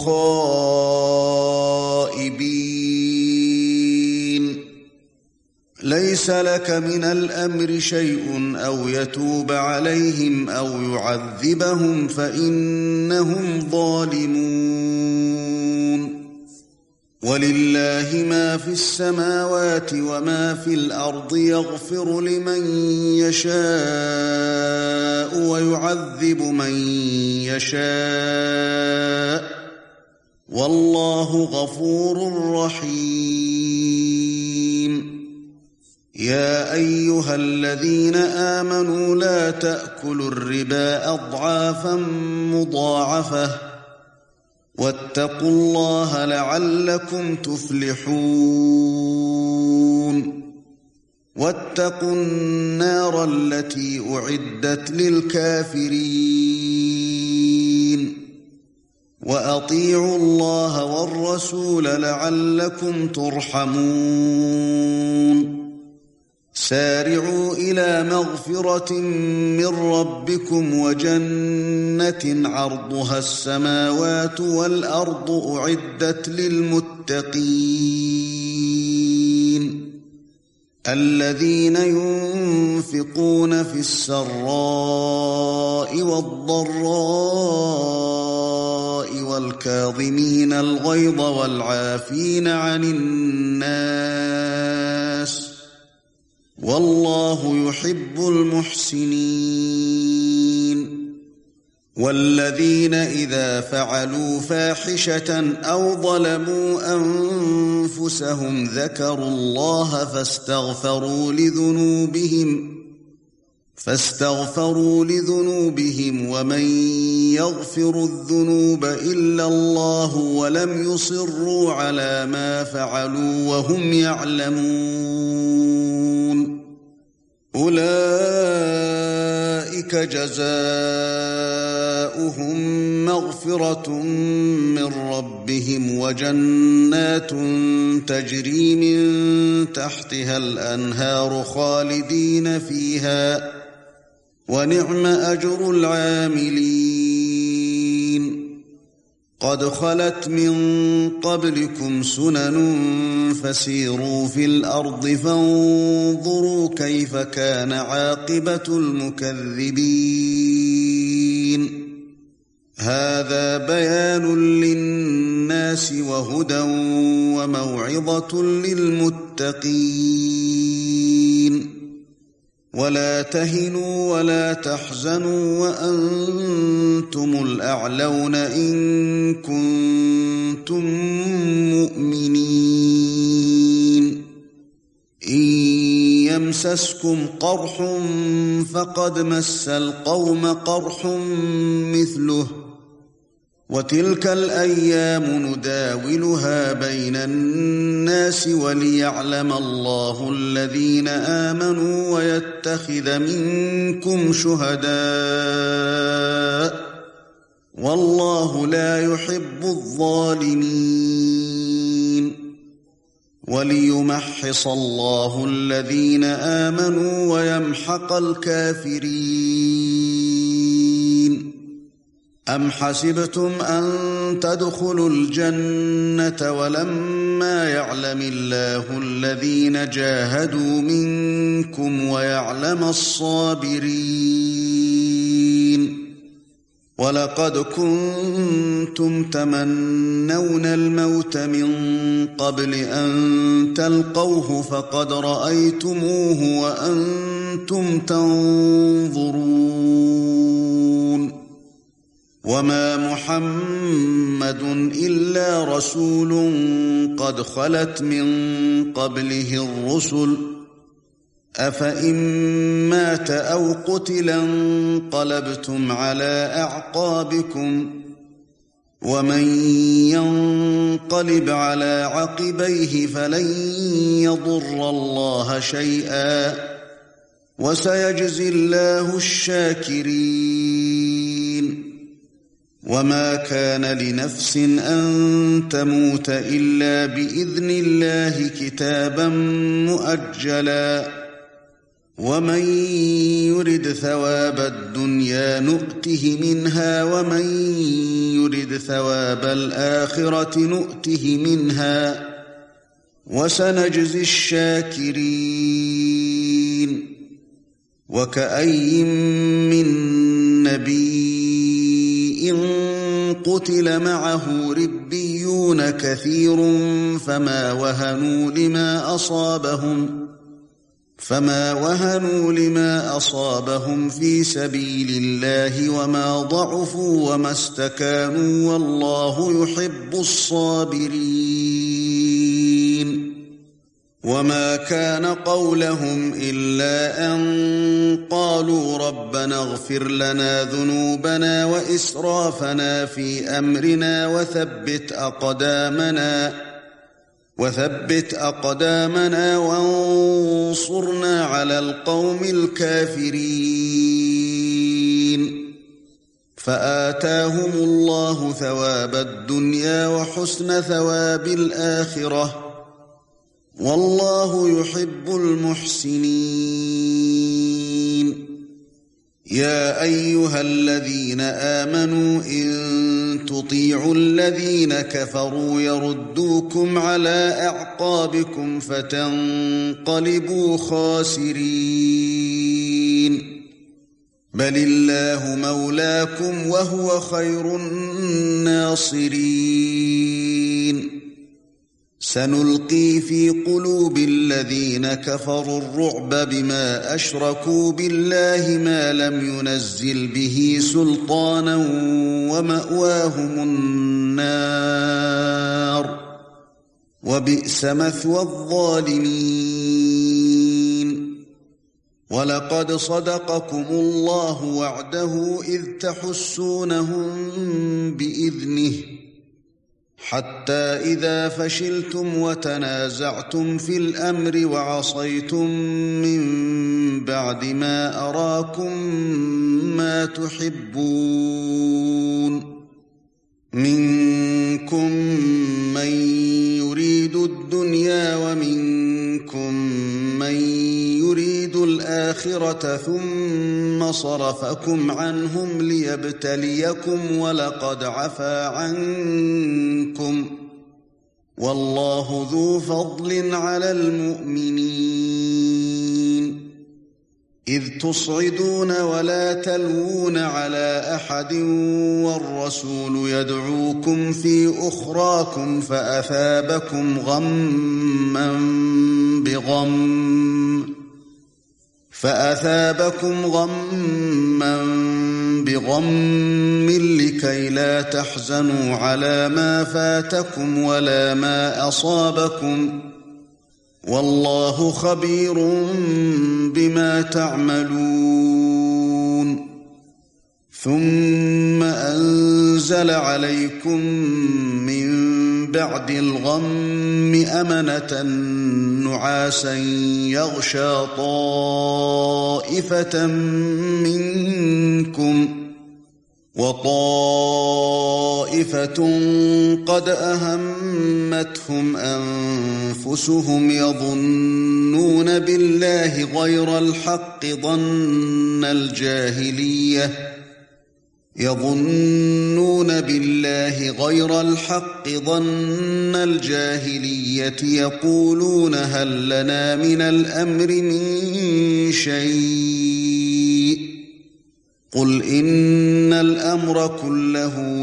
خائبين ليس لك من الأمر شيء أو يتوب عليهم أو يعذبهم فإنهم ظالمون ولله ما في السماوات وما في الأرض يغفر لمن يشاء ويعذب من يشاء والله غفور رحيم يا أيها الذين آمنوا لا تأكلوا الربا أضعافا مضاعفة واتقوا الله لعلكم تفلحون واتقوا النار التي أعدت للكافرين وأطيعوا الله والرسول لعلكم ترحمون سارعوا إلى مغفرة من ربكم وجنة عرضها السماوات والأرض أعدت للمتقين الذين ينفقون في السراء والضراء والكاظمين الغيظ والعافين عن الناس والله يحب المحسنين والذين إذا فعلوا فاحشة أو ظلموا أنفسهم ذكروا الله فاستغفروا لذنوبهم ومن يغفر الذنوب إلا الله ولم يصروا على ما فعلوا وهم يعلمون أولئك جزاؤهم مغفرة من ربهم وجنات تجري من تحتها الأنهار خالدين فيها ونعم أجر العاملين قد خلت من قبلكم سنن فسيروا في الأرض فانظروا كيف كان عاقبة المكذبين هذا بيان للناس وهدى وموعظة للمتقين ولا تهنوا ولا تحزنوا وأنتم الأعلون إن كنتم مؤمنين إن يمسسكم قرح فقد مس القوم قرح مثله وتلك الأيام نداولها بين الناس وليعلم الله الذين آمنوا ويتخذ منكم شهداء والله لا يحب الظالمين وليمحص الله الذين آمنوا ويمحق الكافرين أم حسبتم أن تدخلوا الجنة ولما فإنما يعلم الله الذين جاهدوا منكم ويعلم الصابرين. ولقد كنتم تمنون الموت من قبل أن تلقوه فقد رأيتموه وأنتم تنظرون. وما محمد إلا رسول قد خلت من قبله الرسل أفإن مات أو قتل انقلبتم على أعقابكم ومن ينقلب على عقبيه فلن يضر الله شيئا وسيجزي الله الشاكرين. وما كان لنفس أن تموت إلا بإذن الله كتابا مؤجلا ومن يرد ثواب الدنيا نؤته منها ومن يرد ثواب الآخرة نؤته منها وسنجزي الشاكرين. وكأي من نبي قتل معه ربيون كثير فما وهنوا لما أصابهم في سبيل الله وما ضعفوا وما استكانوا والله يحب الصابرين. وما كان قولهم إلا أن قالوا ربنا اغفر لنا ذنوبنا وإسرافنا في أمرنا وثبت أقدامنا وانصرنا على القوم الكافرين. فآتاهم الله ثواب الدنيا وحسن ثواب الآخرة والله يحب المحسنين. يا أيها الذين آمنوا إن تطيعوا الذين كفروا يردوكم على أعقابكم فتنقلبوا خاسرين. بل الله مولاكم وهو خير الناصرين. سنلقي في قلوب الذين كفروا الرعب بما أشركوا بالله ما لم ينزل به سلطانا ومأواهم النار وبئس مثوى الظالمين. ولقد صدقكم الله وعده إذ تحسونهم بإذنه حتى إذا فشلتم وتنازعتم في الأمر وعصيتم من بعد ما أراكم ما تحبون منكم من يريد الدنيا ومنكم من يريد الآخرة ثم صرفكم عنهم ليبتليكم ولقد عفا عنكم والله ذو فضل على المؤمنين. إذ تصعدون ولا تلوون على أحد والرسول يدعوكم في أخراكم فأثابكم غما بغم لكي لا تحزنوا على ما فاتكم ولا ما أصابكم والله خبير بما تعملون. ثم أنزل عليكم من بعد الغم أمنة نعاسا يغشى طائفة منكم وطائفة قد أهمتهم أنفسهم يظنون بالله غير الحق ظن الجاهلية يظنون بالله غير الحق ظن الجاهلية يقولون هل لنا من الأمر من شيء قل إن الأمر كله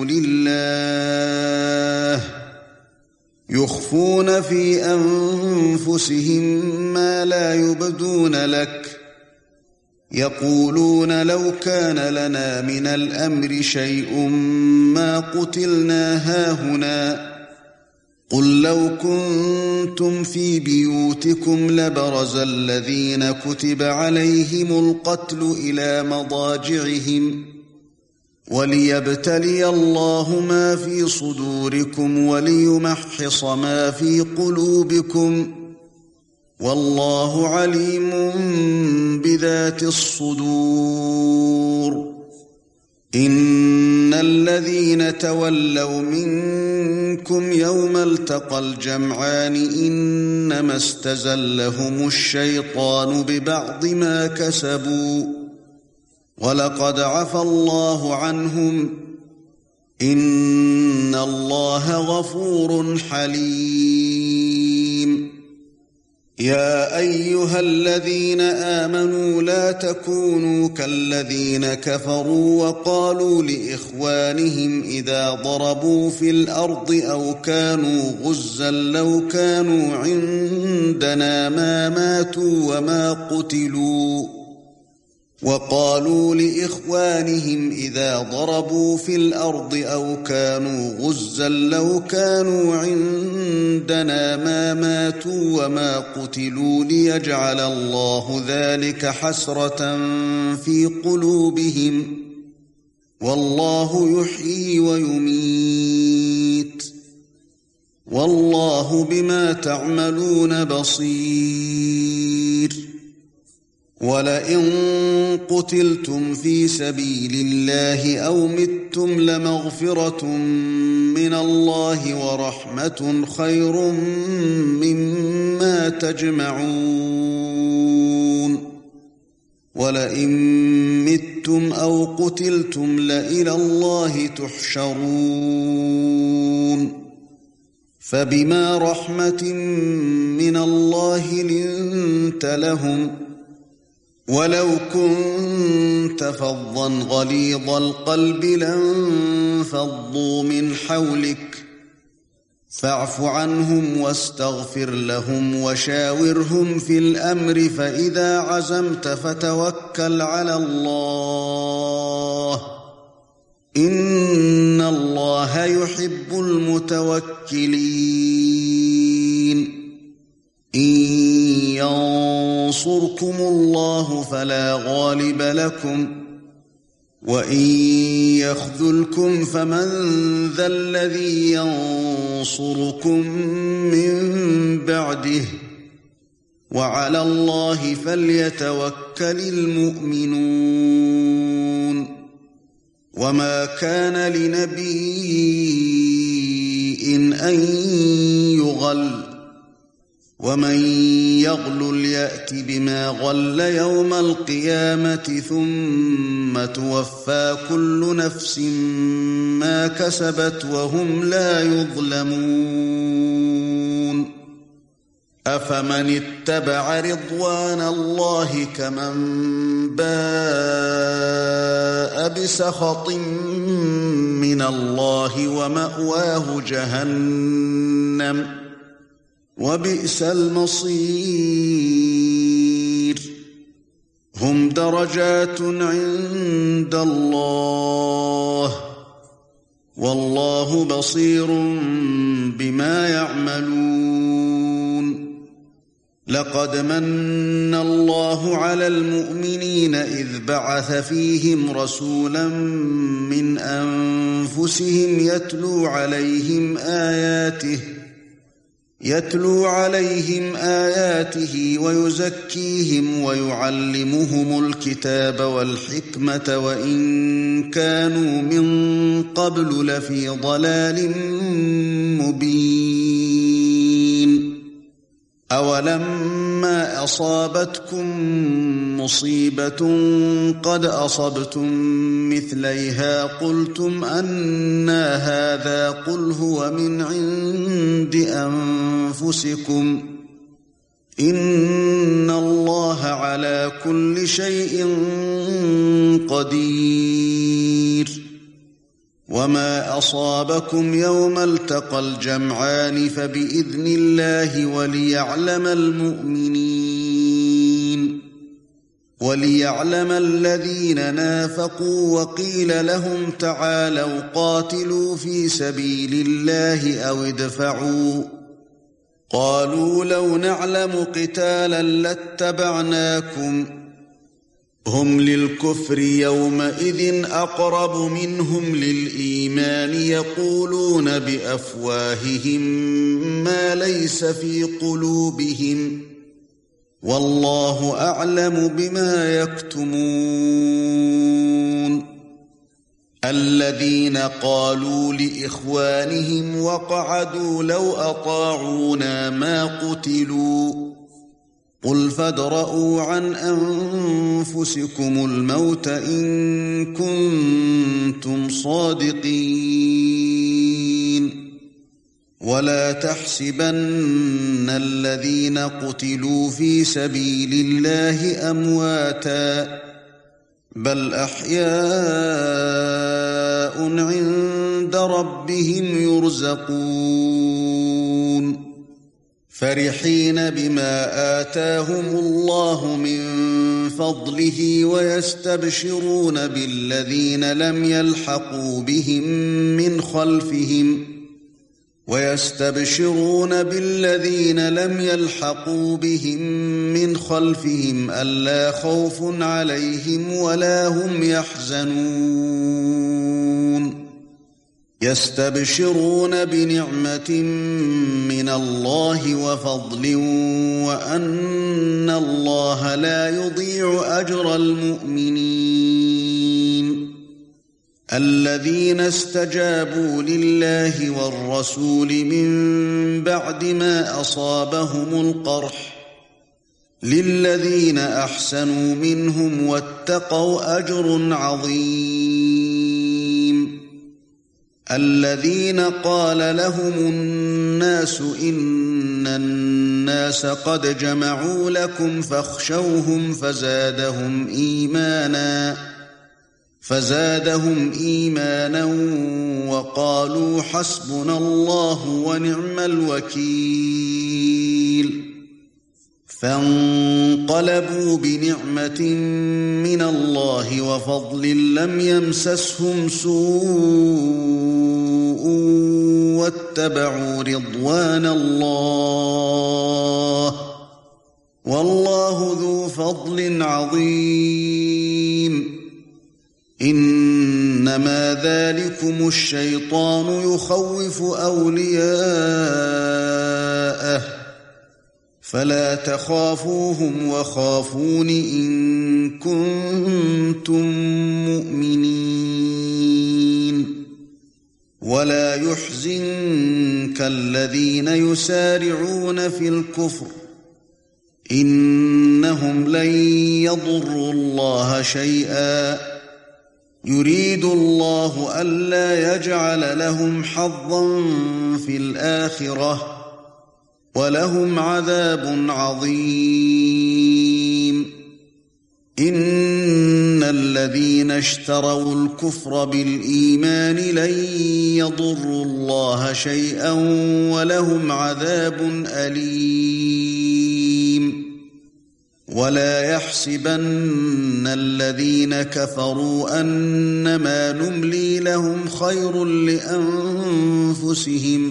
لله يخفون في أنفسهم ما لا يبدون لك يقولون لو كان لنا من الأمر شيء ما قتلنا هاهنا قل لو كنتم في بيوتكم لبرز الذين كتب عليهم القتل إلى مضاجعهم وليبتلي الله ما في صدوركم وليمحص ما في قلوبكم والله عليم بذات الصدور إن الذين تولوا منكم يوم التقى الجمعان إنما استزلهم الشيطان ببعض ما كسبوا ولقد عفى الله عنهم إن الله غفور حليم يا أيها الذين آمنوا لا تكونوا كالذين كفروا وقالوا لإخوانهم إذا ضربوا في الأرض أو كانوا غزا لو كانوا عندنا ما ماتوا وما قتلوا وقالوا لإخوانهم إذا ضربوا في الأرض أو كانوا غزا لو كانوا عندنا ما ماتوا وما قتلوا ليجعل الله ذلك حسرة في قلوبهم والله يحيي ويميت والله بما تعملون بصير ولئن قتلتم في سبيل الله أو متم لمغفرة من الله ورحمة خير مما تجمعون ولئن متم أو قتلتم لإلى الله تحشرون فبما رحمة من الله لنت لهم ولو كنت فظا غليظ القلب لانفضوا من حولك فاعف عنهم واستغفر لهم وشاورهم في الأمر فإذا عزمت فتوكل على الله إن الله يحب المتوكلين إن ينصركم الله فلا غالب لكم وإن يخذلكم فمن ذا الذي ينصركم من بعده وعلى الله فليتوكل المؤمنون وما كان لنبي أن يغل ومن يغلل يأت بما غل يوم القيامة ثم توفى كل نفس ما كسبت وهم لا يظلمون أفمن اتبع رضوان الله كمن باء بسخط من الله ومأواه جهنم وبئس المصير هم درجات عند الله والله بصير بما يعملون لقد من الله على المؤمنين إذ بعث فيهم رسولا من أنفسهم يتلو عليهم آياته ويزكيهم ويعلمهم الكتاب والحكمة وإن كانوا من قبل لفي ضلال مبين أولما أصابتكم مصيبة قد أصبتم مثليها قلتم أنى هذا قل هو من عند أنفسكم إن الله على كل شيء قدير وما أصابكم يوم التقى الجمعان فبإذن الله وليعلم الذين نافقوا وقيل لهم تعالوا قاتلوا في سبيل الله أو ادفعوا قالوا لو نعلم قتالا لاتبعناكم هم للكفر يومئذ أقرب منهم للإيمان يقولون بأفواههم ما ليس في قلوبهم والله أعلم بما يكتمون الذين قالوا لإخوانهم وقعدوا لو أطاعونا ما قتلوا قل فادرءوا عن أنفسكم الموت إن كنتم صادقين ولا تحسبن الذين قتلوا في سبيل الله أمواتا بل أحياء عند ربهم يرزقون فرحين بما آتاهم الله من فضله ويستبشرون بالذين لم يلحقوا بهم من خلفهم ألا خوف عليهم ولا هم يحزنون يستبشرون بنعمة من الله وفضل وأن الله لا يضيع أجر المؤمنين الذين استجابوا لله والرسول من بعد ما أصابهم القرح للذين أحسنوا منهم واتقوا أجر عظيم الذين قال لهم الناس إن الناس قد جمعوا لكم فاخشوهم فزادهم إيمانا وقالوا حسبنا الله ونعم الوكيل فانقلبوا بنعمة من الله وفضل لم يمسسهم سوء واتبعوا رضوان الله والله ذو فضل عظيم إنما ذلكم الشيطان يخوف أولياءه فلا تخافوهم وخافون إن كنتم مؤمنين ولا يحزنك الذين يسارعون في الكفر إنهم لن يضروا الله شيئا يريد الله ألا يجعل لهم حظا في الآخرة ولهم عذاب عظيم إن الذين اشتروا الكفر بالإيمان لن يضروا الله شيئا ولهم عذاب أليم ولا يحسبن الذين كفروا أنما نملي لهم خير لأنفسهم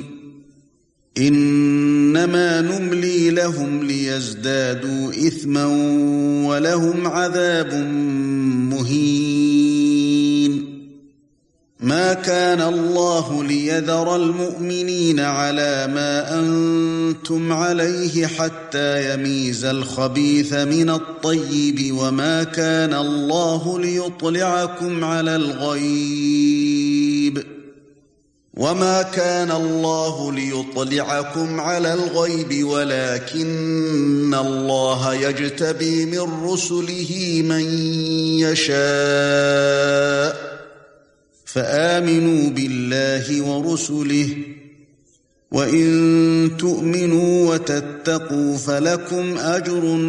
إنما نملي لهم ليزدادوا إثما ولهم عذاب مهين ما كان الله ليذر المؤمنين على ما أنتم عليه حتى يميز الخبيث من الطيب وما كان الله ليطلعكم على الغيب وما كان الله ليطلعكم على الغيب ولكن الله يجتبي من رسله من يشاء فآمنوا بالله ورسله وإن تؤمنوا وتتقوا فلكم أجر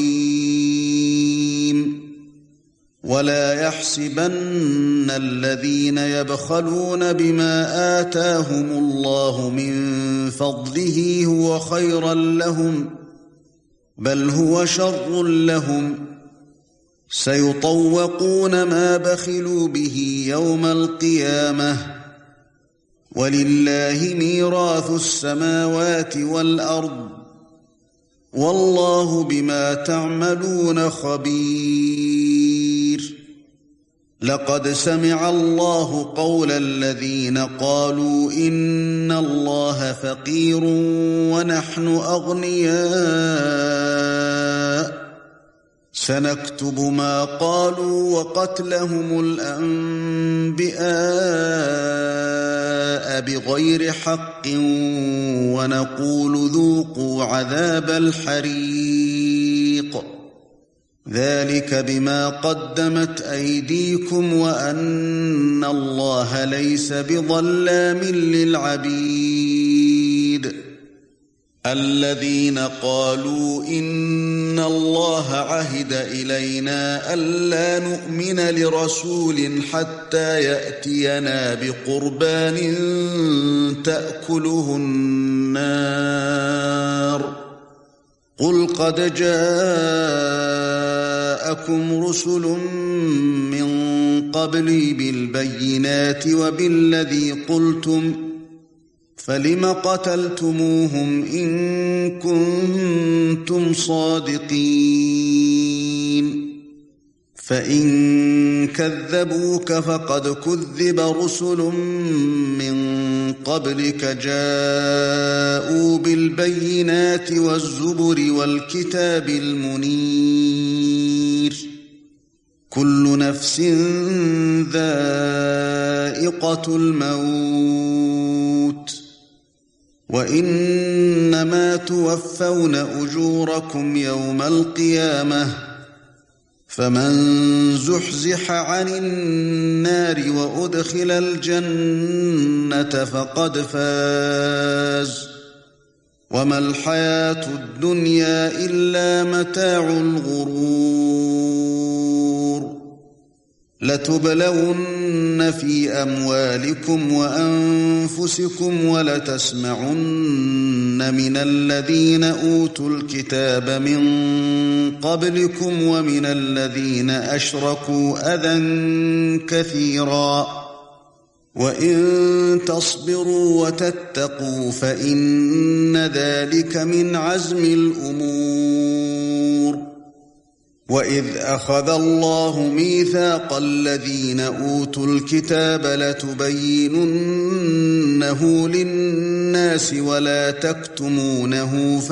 عظيم ولا يحسبن الذين يبخلون بما آتاهم الله من فضله هو خيرا لهم بل هو شر لهم سيطوقون ما بخلوا به يوم القيامة ولله ميراث السماوات والأرض والله بما تعملون خبير لقد سمع الله قول الذين قالوا إن الله فقير ونحن أغنياء سنكتب ما قالوا وقتلهم الأنبياء بغير حق ونقول ذوقوا عذاب الحريق ذلك بما قدمت أيديكم وأن الله ليس بظلام للعبيد الذين قالوا إن الله عهد إلينا ألا نؤمن لرسول حتى يأتينا بقربان تأكله النار قل قد جاءكم رسل من قبلي بالبينات وبالذي قلتم فلم قتلتموهم إن كنتم صادقين فإن كذبوك فقد كذب رسل من قبلك جاءوا بالبينات والزبر والكتاب المنير كل نفس ذائقة الموت وإنما توفون أجوركم يوم القيامة فمن زحزح عن النار وأدخل الجنة فقد فاز وما الحياة الدنيا إلا متاع الغرور لتبلون في أموالكم وأنفسكم ولتسمعن من الذين أوتوا الكتاب من قبلكم ومن الذين أشركوا أذى كثيرا وإن تصبروا وتتقوا فإن ذلك من عزم الأمور وإذ أخذ الله ميثاق الذين أوتوا الكتاب لتبيننه للناس ولا تكتمونه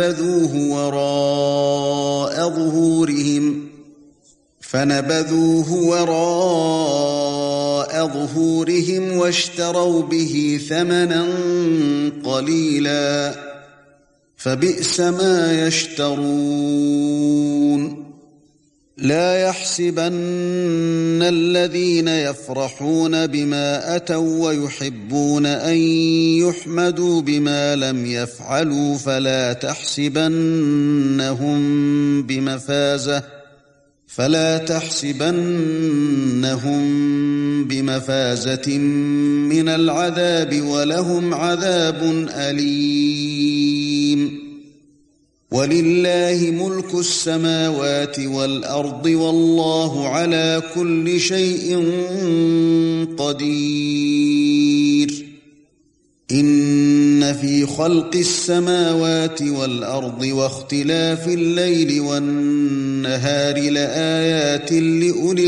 فنبذوه وراء ظهورهم واشتروا به ثمنا قليلا فبئس ما يشترون لا يحسبن الذين يفرحون بما أتوا ويحبون أن يحمدوا بما لم يفعلوا فلا تحسبنهم بمفازة من العذاب ولهم عذاب أليم ولله ملك السماوات والأرض والله على كل شيء قدير إن في خلق السماوات والأرض واختلاف الليل والنهار لآيات لأولي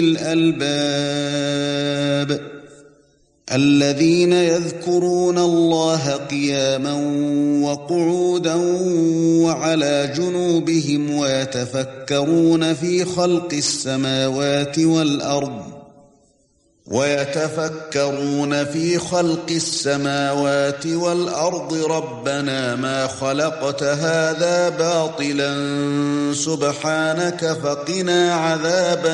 الألباب الذين يذكرون الله قياما وقعودا وعلى جنوبهم ويتفكرون في خلق السماوات والأرض ويتفكرون في خلق السماوات والأرض ربنا ما خلقت هذا باطلا سبحانك فقنا عذاب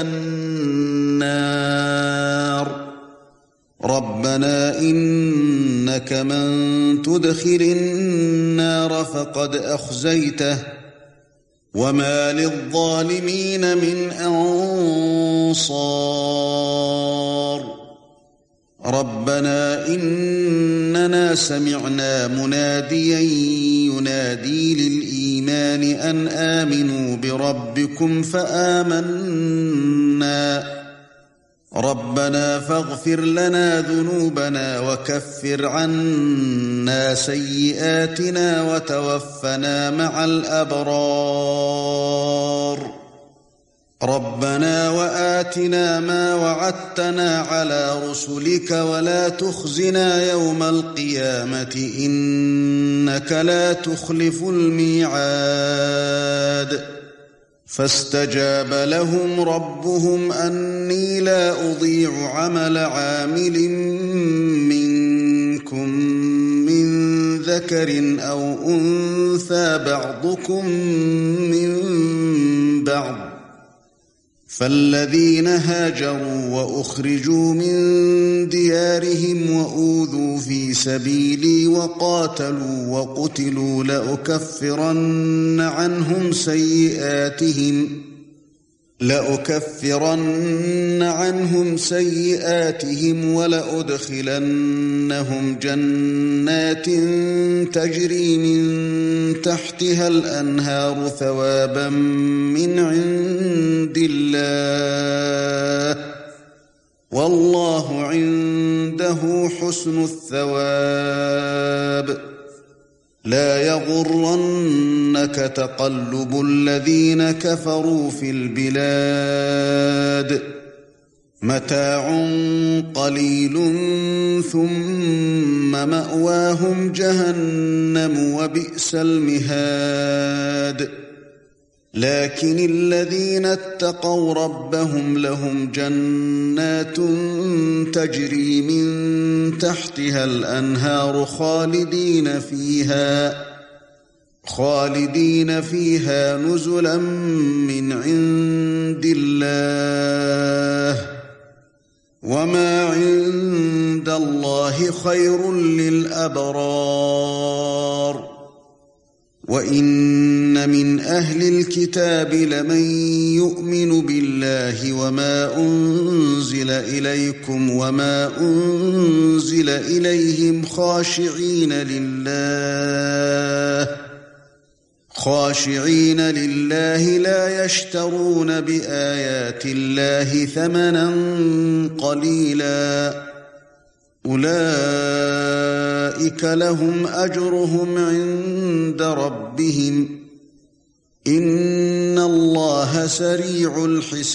النار ربنا إنك من تدخل النار فقد أخزيته وما للظالمين من أنصار ربنا إننا سمعنا مناديا ينادي للإيمان أن آمنوا بربكم فآمنا ربنا فاغفر لنا ذنوبنا وكفر عنا سيئاتنا وتوفنا مع الأبرار ربنا وآتنا ما وعدتنا على رسلك ولا تخزنا يوم القيامة إنك لا تخلف الميعاد فاستجاب لهم ربهم أني لا أضيع عمل عامل منكم من ذكر أو أنثى بعضكم من بعض فالذين هاجروا وأخرجوا من ديارهم وأوذوا في سبيلي وقاتلوا وقتلوا لأكفرن عنهم سيئاتهم ولأدخلنهم جنات تجري من تحتها الأنهار ثوابا من عند الله والله عنده حسن الثواب لا يغرنك تقلب الذين كفروا في البلاد متاع قليل ثم مأواهم جهنم وبئس المهاد لكن الذين اتقوا ربهم لهم جنات تجري من تحتها الأنهار خالدين فيها نزلا من عند الله وما عند الله خير للأبرار وَإِنَّ مِنْ أَهْلِ الْكِتَابِ لَمَنْ يُؤْمِنُ بِاللَّهِ وَمَا أُنْزِلَ إِلَيْكُمْ وَمَا أُنْزِلَ إِلَيْهِمْ خاشعين لله لا يشترون بآيات الله ثمنا قليلا أولئك لهم أجرهم عند ربهم إن الله سريع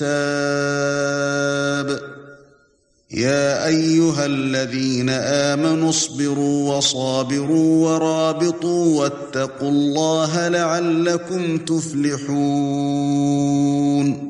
الحساب يا أيها الذين آمنوا اصبروا وصابروا ورابطوا واتقوا الله لعلكم تفلحون